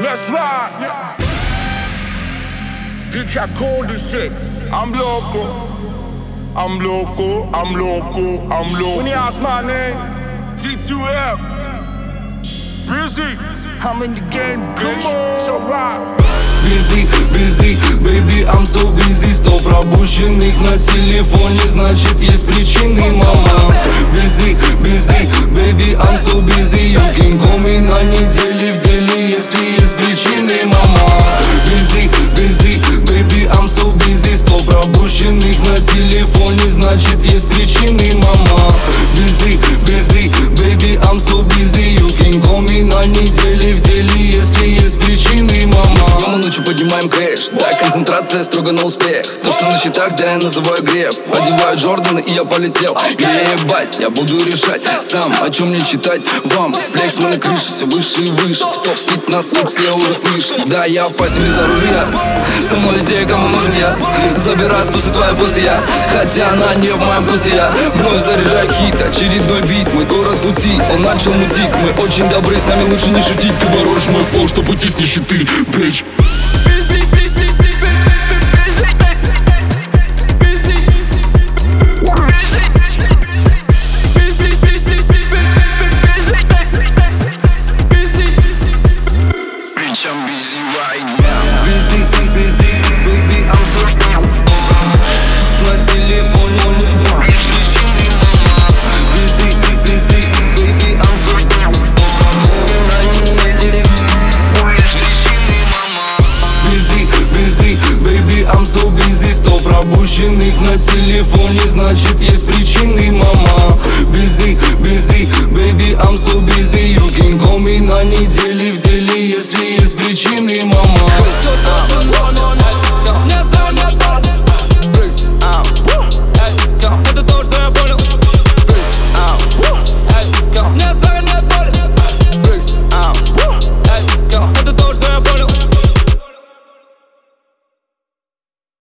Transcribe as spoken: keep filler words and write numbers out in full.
That's right, yeah. Bitch, I call this shit. I'm loco. I'm loco, I'm loco, I'm loco. When you ask my name, G two F. Busy. I'm in the game, bitch. So right. Busy, busy, baby, I'm so busy. Сто пропущенных на телефоне, значит есть причины, мама. Busy, busy, baby, I'm so busy. You can call me на неделе в деле, если есть причины, мама. Busy, busy, baby, I'm so busy. Сто пропущенных на телефоне, значит есть причины, мама. Busy, busy, baby, I'm so busy. You can call me на неделе в деле, если есть причины, мама. Днем и ночью поднимаем кэш, да, концентрация строго на успех. То, что на счетах, да, я называю греф. Одеваю Джорданы и я полетел. Ебать, я буду решать сам, о чем мне читать вам. Флекс мы на крыше, все выше и выше. В топ пятнадцать тут все уже слышат. Да, я опасен без оружия. Со мной те, кому нужен я. Забираю с тусы твои после я. Хотя она не в моем вкусе я. Вновь заряжаю хит, очередной бит. Мой город пути, он начал мутить. Мы очень добры, с нами лучше не шутить. Ты воруешь мой флоу, чтобы уйти с нищеты, бич. Пропущенных на телефоне, значит есть причины, мама. Busy, busy, baby, I'm so busy. You can call me на неделю.